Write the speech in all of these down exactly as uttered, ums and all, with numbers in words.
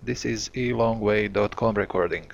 This is e long way dot com recording.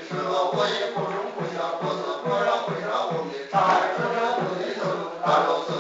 Thank you.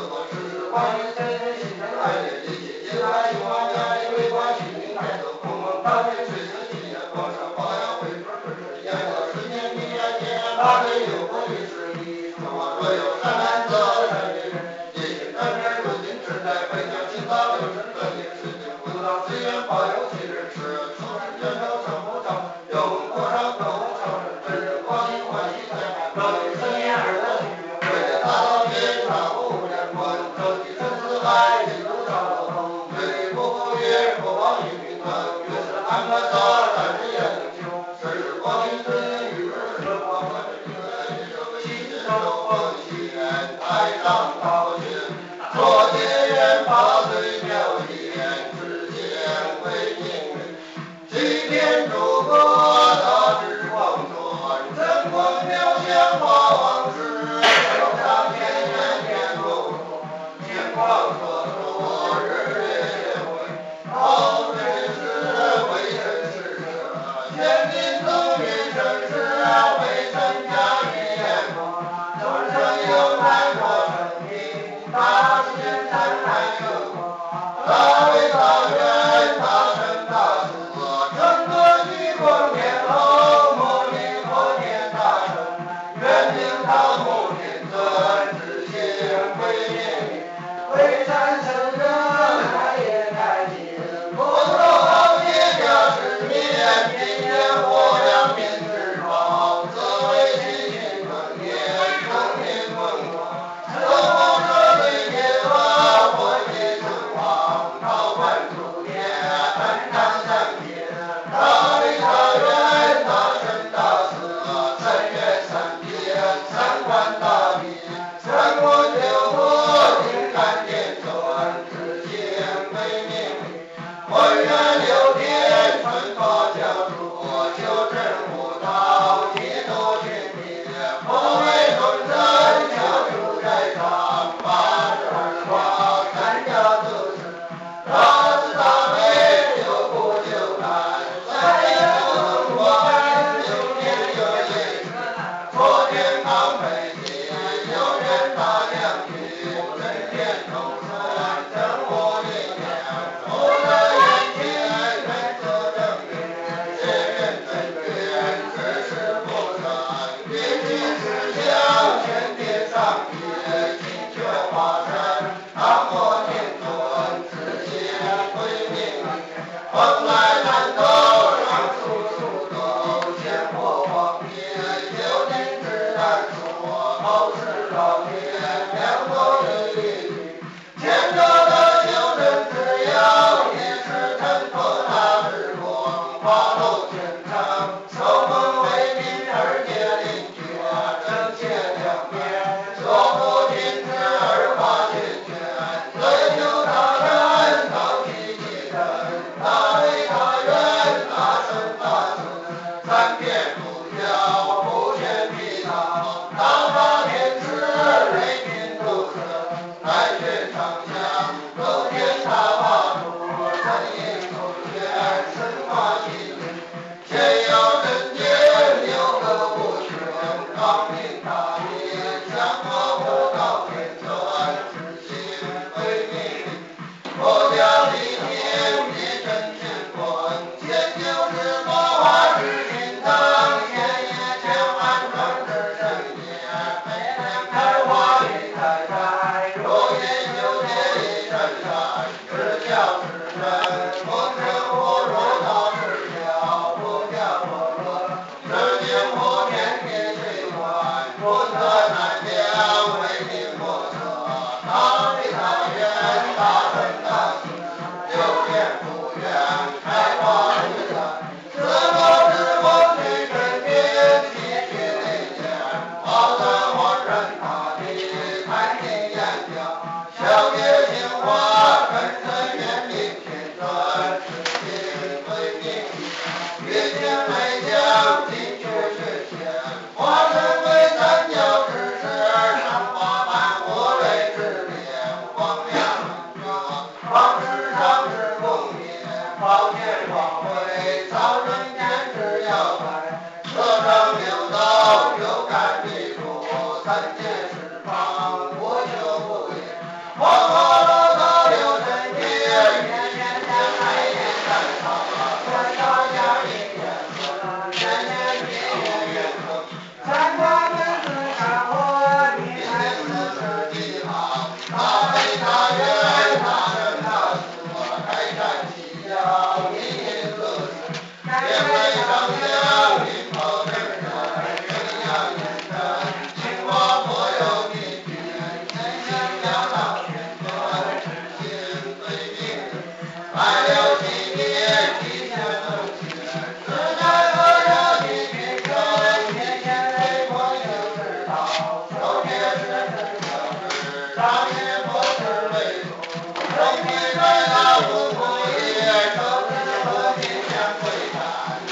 他们有功于是你，我若有善男子善女人，也许当年如今只在北疆青岛六神各地事情，不到虽然保有其人事，出世人头成不着，有多少个无常人，真是光阴欢喜在，乐于生年而得去，为了达到天上无人观，周济生死海，一路长风，对于不负月，不忘于民团，越是安乐的，但是也能求，是光阴尊与日是光观之君，其实受风起源，台上道君，若结缘法随表演，只见为命运，今天诸国大志广传，真光妙相化往事，手上天元天共说，天光所说，日月协会，好真是为人是者，天民增运生事，为臣家一言光，众生有难若成名，大事参来有光，大为大愿，大成大事，成个虚光天后，莫名佛念大圣，愿明堂木天尊，知行归命，为善圣人，开业开心，佛说结家世面，天天火亮明之光，则为心心更年，更年更光，生活者对灭恶，佛界成王，高官出天，恩长相见，大为大愿，大圣大慈，三愿三变，三观大变，三国九国，金看天尊，知行为命运，浑然六天，春发教主，修真悟道，解脱天地，佛为众生，教主在上，八十二卦，三家自持，大慈大悲，救苦救难，三业不断，九天有业事，昨天刚培新，有人大将军，人天众生，真我力量，福德眼前，人则正面，谢人真愿，世事不成，必须实相，天地上天，心却华山，当我天尊，知行归命运，蓬莱南斗，上书数斗，千火黄天，九鼎之难说，后世老天，两斗一律，前者的修真之要，也是尘封大之光，花露天长，受封为民，而皆灵觉，正邪两面，所不停止而化天权，追求大人，道体其人，大为大愿，大圣大慈，三遍不教，不宣辟道，大法天师，雷霆毒蛇，乃宣长相，周天大法主，真因空间，神化气运，天有真见，有个不全，光明大义，降魔护道天尊，知行归命运，佛教立天，地震乾坤，千秋之国，化之心灯，千叶千万壮之圣业，飞莲开花云开开，若叶九界一闪闪，知教之人，风生火若道之教，不教不论，知行火天地水观，不得难量，为民莫测，大为大愿，大圣大慈，六天不愿，开花日赞，自我之光去真变，气去内见，报得恍然大地，开天眼角，小叶杏花，根深远明天尊，知行归命运，月见为将，金雀雪前，化身为三教之师，上花般火雷之莲，光亮明热，方世上之功业，宝剑光辉，造人间之要害，色声六道，有感地土，三界十方，我就不言，黄花罗道有真天，天天天来也山草，山草下一片色，年年年月月生，山花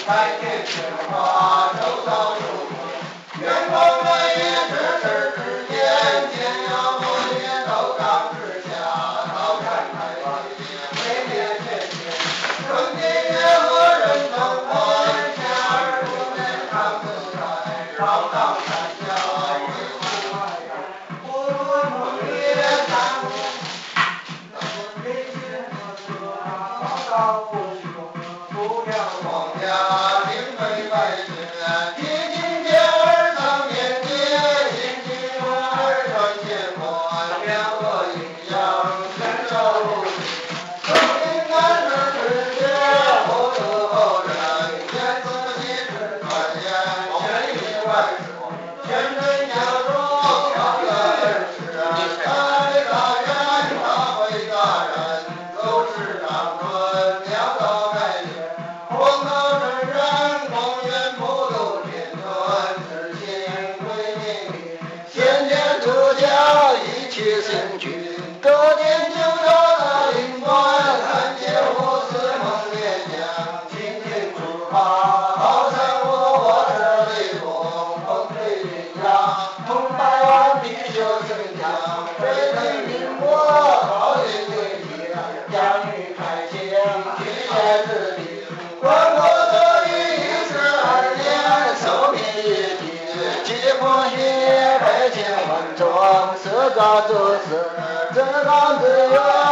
开天鲜花，手上有员工们也只是之间，天要不也都当之下，老看开地每年天天，春天也和人生活，天儿不能常自在，绕当山下为户外呀，不如梦里看我，那我内心我说啊，到不说不了王家灵飞白雪，披金天儿当年节，新金儿穿线花，两个阴阳伸手不见，生命感是世界，后土后人，天自己是传言，千里外说，天真假说，靠个人是大为大人，大为大人，都是长春两道白雪，红桃真人，公园不渡天尊，知心归命里，先天出家一起行去，得见就得的灵官，看见无私梦莲香，今天出发，好像我我这里风风吹云阳，从百万地球生长，飞飞云波，好运对地，家女开枪，举业之地，关国得意一十二年，寿命一体，吉破血，百千万壮，四个祖师，这个自愿。